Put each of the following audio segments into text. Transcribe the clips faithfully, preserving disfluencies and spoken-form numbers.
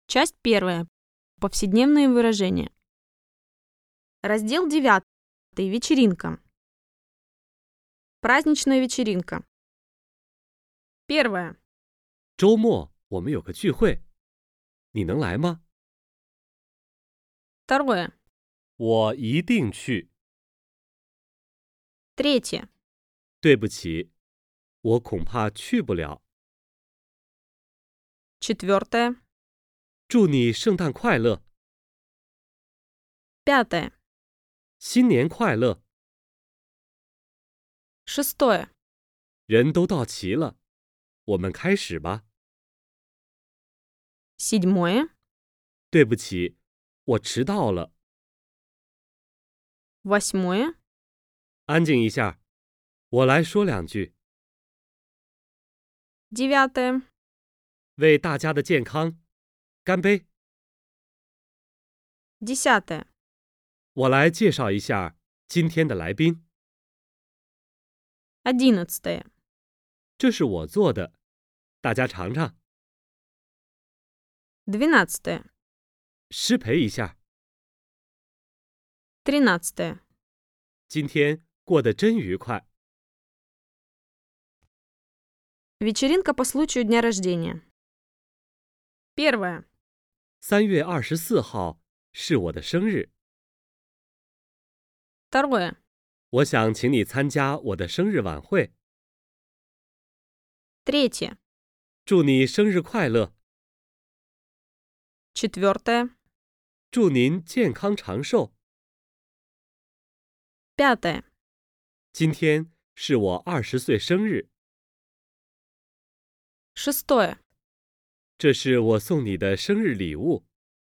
Часть первая. Повседневные выражения. Раздел девятый. Вечеринка. Праздничная вечеринка. Первое. 周末我们有个聚会，你能来吗？ Второе. 我一定去。 Третье. 对不起，我恐怕去不了。 Четвертое. 祝你圣诞快乐， Пятое. 新年快乐。 Шестое. 人都到齐了，我们开始吧。 Седьмое. 对不起，我迟到了。 Восьмое. 安静一下，我来说两句。 Девятое. 为大家的健康，干杯！ Десятое. 我来介绍一下今天的来宾。 Одиннадцатое. 这是我做的，大家尝尝， Двенадцатое. 失陪一下。 Тринадцатое. 今天过得真愉快。 Вечеринка по случаю дня рождения. Первое. 三月二十四号是我的生日， Второе. 我想请你参加我的生日晚会。 Третье. 祝你生日快乐， Четвертое. 祝您健康长寿。 Пятое. 今天是我二十岁生日， Шестое. 这是我送你的生日礼物，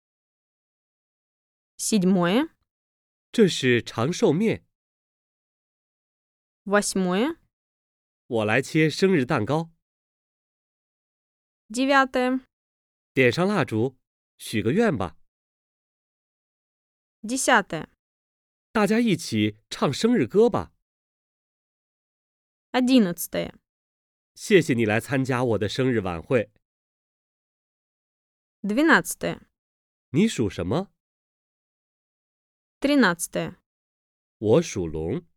Седьмое. 这是长寿面， Восьмое. 我来切生日蛋糕， Девятое. 点上蜡烛，许个愿吧， Десятое. 大家一起唱生日歌吧。 Одиннадцатое. 谢谢你来参加我的生日晚会。 Двенадцатое. 你属什么？ Тринадцатое. 我属龙。